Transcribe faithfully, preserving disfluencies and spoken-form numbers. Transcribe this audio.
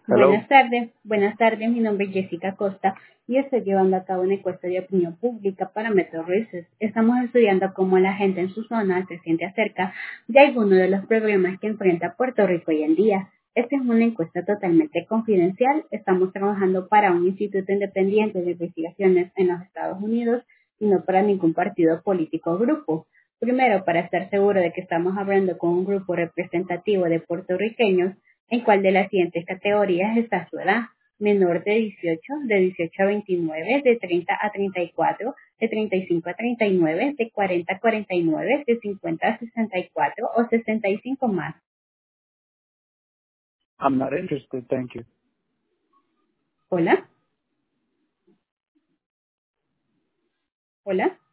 Hello. Buenas tardes, buenas tardes, mi nombre es Jessica Costa y estoy llevando a cabo una encuesta de opinión pública para Metro Research. Estamos estudiando cómo la gente en su zona se siente acerca de algunos de los problemas que enfrenta Puerto Rico hoy en día. Esta es una encuesta totalmente confidencial. Estamos trabajando para un instituto independiente de investigaciones en los Estados Unidos y no para ningún partido político o grupo. Primero, para estar seguro de que estamos hablando con un grupo representativo de puertorriqueños, ¿en cuál de las siguientes categorías está su edad? Menor de dieciocho, de dieciocho a veintinueve, de treinta a treinta y cuatro, de treinta y cinco a treinta y nueve, de cuarenta a cuarenta y nueve, de cincuenta a sesenta y cuatro o sesenta y cinco más. I'm not interested, thank you. Hola, hola.